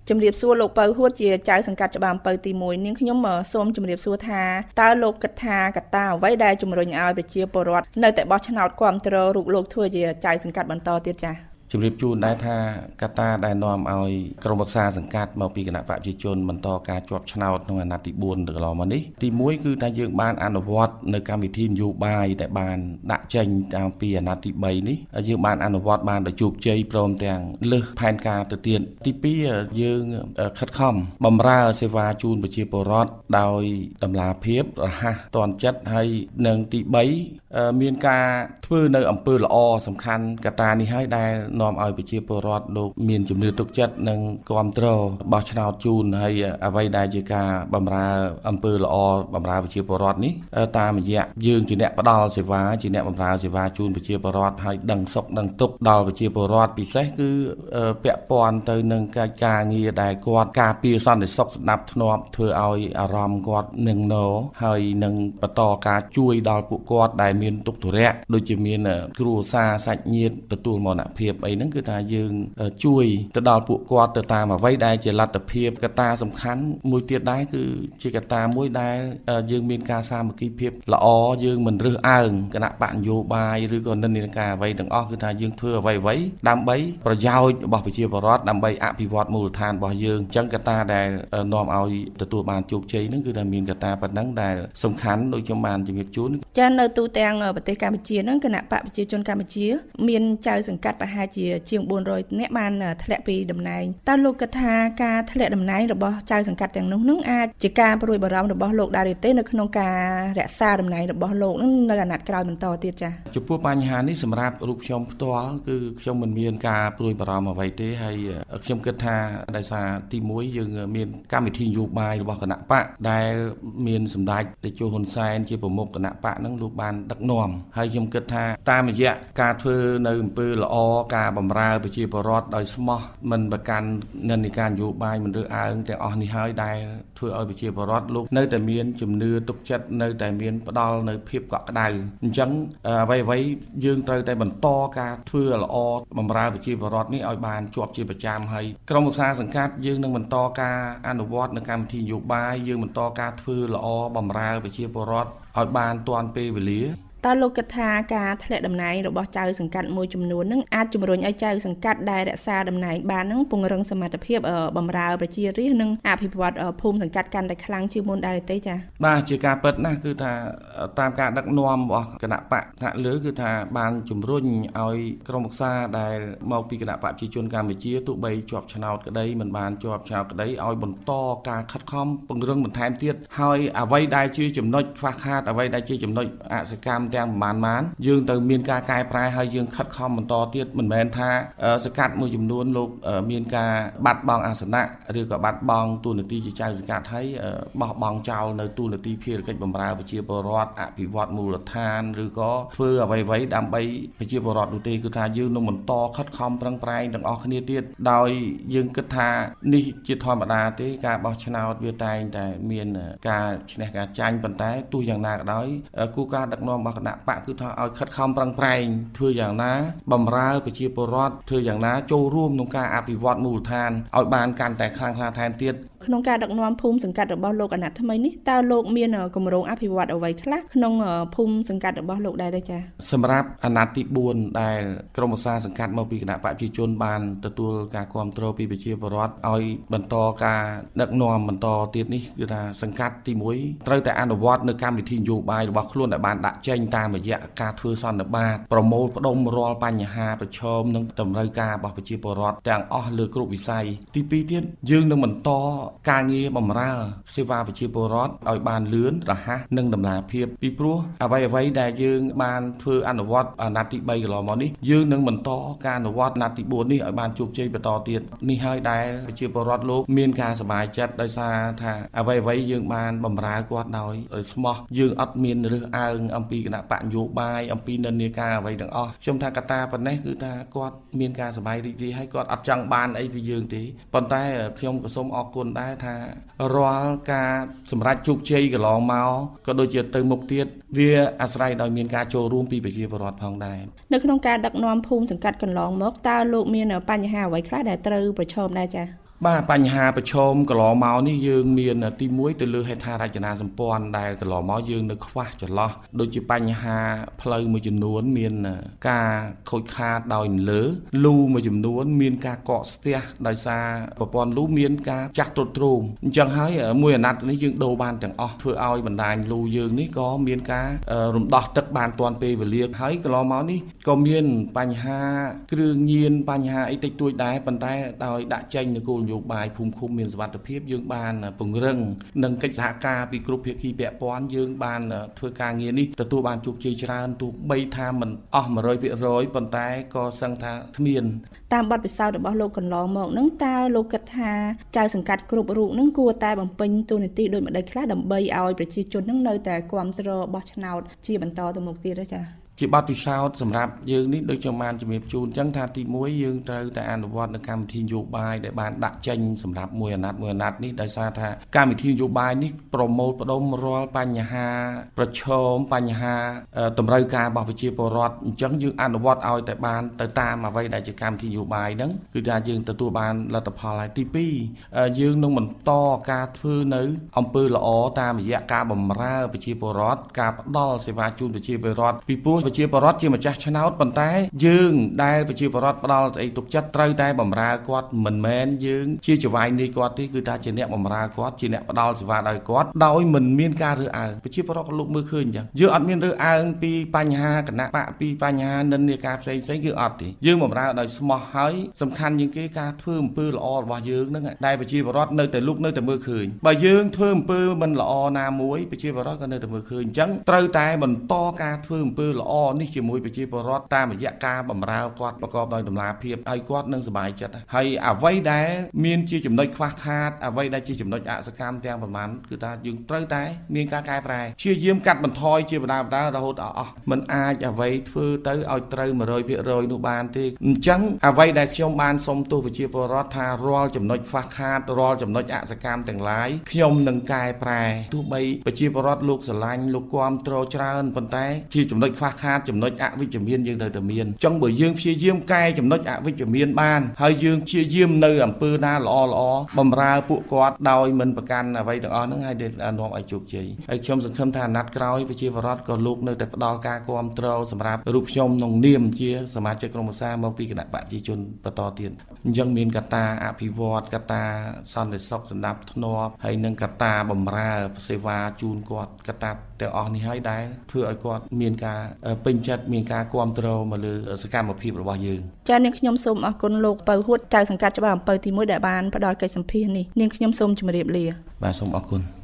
ជំរាបសួរលោកពៅហួតជាចៅសង្កាត់ច្បារអំពៅទី1នាងខ្ញុំសូមជម្រាបសួរថាតើលោកគិតថាកត្តាអ្វីដែលជំរុញឲ្យប្រជាពលរដ្ឋនៅតែបោះឆ្នោតគាំទ្ររូបលោកធ្វើជាចៅសង្កាត់បន្តទៀតចា៎ជំរាបជូនដែរថាកត្តាដែលនាំឲ្យក្រុមប្រឹក្សាសង្កាត់មកពីគណៈបព្វជិជនបន្តការជាប់ឆ្នោតក្នុងអាណត្តិទី4ទៅកន្លងមកនេះទី1គឺថាយើងបានអនុវត្តនៅកម្មវិធីនយោបាយដែលបានដាក់ចេញតាំងពីអាណត្តិទី3នេះយើងបានអនុវត្តបានដោយជោគជ័យព្រមទាំងលើសផែនការទៅទៀតទី2យើងខិតខំបម្រើសេវាជូនប្រជាពលរដ្ឋដោយតម្លាភាពរហ័សទាន់ចិត្តហើយនឹងទី3មានការធ្វើនៅអំពើល្អសំខាន់កត្តានេះហើយដែលនាំឲ្យប្រជាពលរដ្ឋលោកមានជំនឿទុកចិត្តនិងគាំទ្របោះឆ្នោតជូនហើយអ្វីដែលជាការបម្រើអំពើល្អបម្រើប្រជាពលរដ្ឋនេះតាមរយៈយើងជាអ្នកផ្ដល់សេវាជាអ្នកបម្រើសេវាជូនប្រជាពលរដ្ឋហើយដឹងសុខដឹងទុក្ខដល់ប្រជាពលរដ្ឋពិសេសគឺពាក់ព័ន្ធទៅនឹងការងារដែលគាត់ការពារសន្តិសុខស្ដាប់ធ្នាប់ធ្វើឲ្យអារម្មណ៍គាត់នឹងណោហើយនឹងបន្តការជួយដល់ពួកគាត់ដែលមានទុក្ខធុរៈដូចជាមានគ្រួសារសាច់ញាតិទទួលមរណភាពអីហ្នឹងគឺថាយើងជួយទៅដល់ពួកគាត់ទៅតាមអ្វីដែលជាលទ្ធភាពកត្តាសំខាន់មួយទៀតដែរគឺជាកត្តាមួយដែលយើងមានការសាមគ្គីភាពល្អយើងមិនរើសអើងគណៈបកនយោបាយឬក៏និន្នាការអ្វីទាំងអស់គឺថាយើងធ្វើអ្វីដើម្បីប្រយោជន៍របស់ប្រជាពលរដ្ឋដើម្បីអភិវឌ្ឍមូលដ្ឋានរបស់យើងអញ្ចឹងកត្តាដែលនាំឲ្យទទួលបានជោគជ័យហ្នឹងគឺថាមានកត្តាប៉ុណ្ណឹងដែលសំខាន់ដូចខ្ញុំបានជំរាបជូនចានៅទូទាំងប្រទេសកម្ពុជាហ្នឹងគណៈបកប្រជាជនកម្ពុជាមានចៅសង្កាត់ប្រហែលជាង400នាក់បានធ្លាក់ពីតំណែងតើលោកគិតថាការធ្លាក់តំណែងរបស់ចៅសង្កាត់ទាំងនោះនឹងអាចជាការព្រួយបារម្ភរបស់លោកដែរទេនៅក្នុងការរក្សាតំណែងរបស់លោកនឹងនៅអាណត្តិក្រោយបន្តទៀតចា៎ចំពោះបញ្ហានេះសម្រាប់រូបខ្ញុំផ្ទាល់គឺខ្ញុំមិនមានការព្រួយបារម្ភអ្វីទេហើយខ្ញុំគិតថាដោយសារទី1យើងមានកម្មវិធីនយោបាយរបស់គណៈបកដែលមានសម្ដេចតេជោហ៊ុនសែនជាប្រមុខគណៈបកនឹងលោកបានដឹកនាំហើយខ្ញុំគិតថាតាមរយៈការធ្វើនៅអំពើល្អការបម្រើប្រជាពលរដ្ឋដោយស្មោះមិនប្រកាន់និន្នាការនយោបាយមិនរើសអើងទាំងអស់នេះហើយដែលធ្វើឲ្យប្រជាពលរដ្ឋលោកនៅតែមានជំនឿទុកចិត្តនៅតែមានផ្ដល់នៅភាពកក់ក្ដៅអញ្ចឹងអ្វីយើងត្រូវតែបន្តការធ្វើល្អបម្រើប្រជាពលរដ្ឋនេះឲ្យបានជាប់ជាប្រចាំហើយក្រុមឧស្សាហ៍សង្កាត់យើងនឹងបន្តការអនុវត្តនៅកម្មវិធីនយោបាយយើងបន្តការធ្វើល្អបម្រើប្រជាពលរដ្ឋឲ្យបានទាន់ពេលវេលាតើលោកគិតថាការធ្លាក់តំណែងរបស់ចៅសង្កាត់មួយចំនួននឹងអាចជំរុញឲ្យចៅសង្កាត់ដែលរក្សាតំណែងបាននឹងពង្រឹងសមត្ថភាពបម្រើប្រជារាស្ត្រនិងអភិវឌ្ឍភូមិសង្កាត់កាន់តែខ្លាំងជាងមុនដែរទេចា៎បាទជាការពិតណាស់គឺថាតាមការដឹកនាំរបស់គណៈបកថ្នាក់លើគឺថាបានជំរុញឲ្យក្រុមប្រឹក្សាដែលមកពីគណៈបកប្រជាជនកម្ពុជាទោះបីជាប់ឆ្នោតក្តីមិនបានជាប់ឆ្នោតក្តីឲ្យបន្តការខិតខំពង្រឹងបន្ថែមទៀតហើយអ្វីដែលជាចំណុចខ្វះខាតអ្វីដែលជាចំណុចអសកម្មទាំងប្រមាណយើងទៅមានការកែប្រែហើយយើងខិតខំបន្តទៀតមិនមែនថាសកាត់មួយចំនួនលោកមានការបាត់បង់អាសនៈឬក៏បាត់បង់តួនាទីជាចៅសង្កាត់ហើយបោះបង់ចោលនៅតួនាទីភារកិច្ចបម្រើប្រជាពលរដ្ឋអភិវឌ្ឍមូលដ្ឋានឬក៏ធ្វើអ្វីដើម្បីប្រជាពលរដ្ឋនោះទេគឺថាយើងនឹងបន្តខិតខំប្រឹងប្រែងទាំងអស់គ្នាទៀតដោយយើងគិតថានេះជាធម្មតាទេការបោះឆ្នោតវាតែងតែមានការឈ្នះការចាញ់ប៉ុន្តែទោះយ៉ាងណាក៏ដោយគូការដឹកនាំរបស់គណៈបកគឺថាឲ្យខិតខំប្រឹងប្រែងធ្វើយ៉ាងណាបម្រើប្រជាពលរដ្ឋធ្វើយ៉ាងណាចូលរួមក្នុងការអភិវឌ្ឍមូលដ្ឋានឲ្យបានកាន់តែខ្លាំងក្លាថែមទៀតក្នុងការដឹកនាំភូមិសង្កាត់របស់លោកអាណត្តិថ្មីនេះតើលោកមានគម្រោងអភិវឌ្ឍអ្វីខ្លះក្នុងភូមិសង្កាត់របស់លោកដែរទេចា៎សម្រាប់អាណត្តិទី4ដែលក្រុមឧស្សាហ៍សង្កាត់មកពីគណៈបព្វជិជនបានទទួលការគាំទ្រពីប្រជាពលរដ្ឋឲ្យបន្តការដឹកនាំបន្តទៀតនេះគឺថាសង្កាត់ទី1ត្រូវតែអនុវត្តនៅកម្មវិធីនយោបាយរបស់ខ្លួនដែលបានដាក់ចេញតាមរយៈការធ្វើសន្និបាតប្រមូលផ្ដុំរាល់បញ្ហាប្រឈមនិងតម្រូវការរបស់ប្រជាពលរដ្ឋទាំងអស់លើគ្រប់វិស័យទី2ទៀតយើងនឹងបន្តការងារបម្រើសេវាប្រជាពលរដ្ឋឲ្យបានលឿនរហ័សនិងតម្លាភាពពីព្រោះអ្វីដែលយើងបានធ្វើអនុវត្តអាណត្តិទី3កន្លងមកនេះយើងនឹងបន្តការអនុវត្តអាណត្តិទី4នេះឲ្យបានជោគជ័យបន្តទៀតនេះហើយដែលប្រជាពលរដ្ឋលោកមានការសប្បាយចិត្តដោយសារថាអ្វីយើងបានបម្រើគាត់ដោយស្មោះយើងអត់មានរើសអើងអំពីគណៈបកនយោបាយអំពីនិន្នាការអ្វីទាំងអស់ខ្ញុំថាកត្តាប៉ុណ្ណេះគឺថាគាត់មានការសប្បាយរីករាយហើយគាត់អត់ចង់បានអីពីយើងទេប៉ុន្តែខ្ញុំក៏សូមអរគុណដែរថារាល់ការសម្រេចជោគជ័យកន្លងមកក៏ដូចជាទៅមុខទៀតវាអាស្រ័យដោយមានការចូលរួមពីប្រជាពលរដ្ឋផងដែរនៅក្នុងការដឹកនាំភូមិសង្កាត់កន្លងមកតើលោកមានបញ្ហាអ្វីខ្លះដែលត្រូវប្រឈមដែរចា៎បាទបញ្ហាប្រឈមកន្លងមកនេះយើងមានទី1ទៅលើហេដ្ឋារចនាសម្ព័ន្ធដែលកន្លងមកយើងនៅខ្វះចន្លោះដូចជាបញ្ហាផ្លូវមួយចំនួនមានការខូចខាតដោយលើលូមួយចំនួនមានការកកស្ទះដោយសារប្រព័ន្ធលូមានការចាស់ទ្រុឌទ្រោមអញ្ចឹងហើយមួយអាណត្តិនេះយើងដូរបានទាំងអស់ធ្វើឲ្យបណ្ដាញលូយើងនេះក៏មានការរំដោះទឹកបានទាន់ពេលវេលាហើយកន្លងមកនេះក៏មានបញ្ហាគ្រឿងញៀនបញ្ហាអីតិចតួចដែរប៉ុន្តែដោយដាក់ចេញនូវគោលនយោបាយភូមិឃុំមានសុវត្ថិភាពយើងបានពង្រឹងនិងកិច្ចសហការពីគ្រប់ភាគីពាក់ព័ន្ធយើងបានធ្វើការងារនេះទទួលបានជោគជ័យច្រើនទោះបីថាមិនអស់ 100% ប៉ុន្តែក៏សឹងថាគ្មានតាមបទពិសោធន៍របស់លោកកន្លងមកនឹងតើលោកគិតថាចៅសង្កាត់គ្រប់រូបនឹងគួរតែបំពេញតួនាទីដូចម្តេចខ្លះដើម្បីឲ្យប្រជាជននឹងនៅតែគាំទ្របោះឆ្នោតជាបន្តទៅមុខទៀតទេចា៎ជាបទពិសោធន៍សម្រាប់យើងនេះដូចខ្ញុំបានជំរាបជូនអញ្ចឹងថាទី1យើងត្រូវតែអនុវត្តនៅកម្មវិធីនយោបាយដែលបានដាក់ចេញសម្រាប់មួយអាណត្តិនេះដោយសារថាកម្មវិធីនយោបាយនេះប្រមូលផ្ដុំរាល់បញ្ហាប្រឈមបញ្ហាតម្រូវការរបស់ប្រជាពលរដ្ឋអញ្ចឹងយើងអនុវត្តឲ្យតែបានទៅតាមអ្វីដែលជាកម្មវិធីនយោបាយហ្នឹងគឺថាយើងទទួលបានលទ្ធផលហើយទី2យើងនឹងបន្តការធ្វើនៅអំពើល្អតាមរយៈការបម្រើប្រជាពលរដ្ឋការផ្ដល់សេវាជូនប្រជាពលរដ្ឋពីព្រោះប្រជាពលរដ្ឋជាម្ចាស់ឆ្នោតប៉ុន្តែយើងដែលប្រជាពលរដ្ឋផ្ដល់ស្អីទុកចិត្តត្រូវតែបម្រើគាត់មិនមែនយើងជាចៅហ្វាយនេះគាត់ទេគឺថាជាអ្នកបម្រើគាត់ជាអ្នកផ្ដល់សេវាដល់គាត់ដោយមិនមានការរើសអើងប្រជាពលរដ្ឋក៏លោកមើលឃើញអញ្ចឹងយើងអត់មានរើសអើងពីបញ្ហាគណៈបកពីបញ្ហានិន្នាការផ្សេងគឺអត់ទេយើងបម្រើដោយស្មោះហើយសំខាន់ជាងគេការធ្វើអំពើល្អរបស់យើងហ្នឹងដែលប្រជាពលរដ្ឋនៅតែលោកនៅតែមើលឃើញបើយើងធ្វើអំពើមិនល្អណាមួយប្រជាពលរដ្ឋក៏នៅតែមើលឃើញអញ្ចឹងត្រូវតែបន្តការធ្វើអំពើល្អនេះជាមួយប្រជាពលរដ្ឋតាមរយៈការបម្រើគាត់ប្រកបដោយតម្លាភាពឲ្យគាត់នឹងសប្បាយចិត្តហើយអ្វីដែលមានជាចំណុចខ្វះខាតអ្វីដែលជាចំណុចអសកម្មទាំងប៉ុន្មានគឺថាយើងត្រូវតែមានការកែប្រែព្យាយាមកាត់បន្ថយជាបណ្ដារហូតដល់អស់មិនអាចអ្វីធ្វើទៅឲ្យត្រូវ 100% នោះបានទេអញ្ចឹងអ្វីដែលខ្ញុំបានសុំទោសប្រជាពលរដ្ឋថារាល់ចំណុចខ្វះខាតរាល់ចំណុចអសកម្មទាំងឡាយខ្ញុំនឹងកែប្រែទោះបីប្រជាពលរដ្ឋលោកស្រឡាញ់លោកគាំទ្រច្រើនប៉ុន្តែជាចំណុចខ្វះខាតចំណុចអវិជ្ជមានយើងត្រូវតែមានចង់បើយើងព្យាយាមកែចំណុចអវិជ្ជមានបានហើយយើងព្យាយាមនៅអំពើណាល្អបម្រើពួកគាត់ដោយមិនប្រកាន់អ្វីទាំងអស់ហ្នឹងហើយនាំឲ្យជោគជ័យហើយខ្ញុំសង្ឃឹមថាអាណត្តិក្រោយប្រជាពលរដ្ឋក៏លោកនៅតែផ្ដល់ការគាំទ្រសម្រាប់រូបខ្ញុំក្នុងនាមជាសមាជិកក្រុមប្រឹក្សាមកពីគណៈបកប្រជាជនបន្តទៀតអញ្ចឹងមានកត្តាអភិវឌ្ឍកត្តាសន្តិសុខសណ្ដាប់ធ្នាប់ហើយនិងកត្តាបម្រើសេវាជូនគាត់កត្តាទាំងអស់នេះហើយដែលធ្វើឲ្យគាត់មានការពេញចិត្តមានការគាំទ្រមកលើសកម្មភាពរបស់យើងចា៎នាងខ្ញុំសូមអរគុណលោកពៅហួតចៅសង្កាត់ច្បារអំពៅទី1ដែលបានផ្ដល់កិច្ចសម្ភារនេះនាងខ្ញុំសូមជម្រាបលាបាទសូមអរគុណ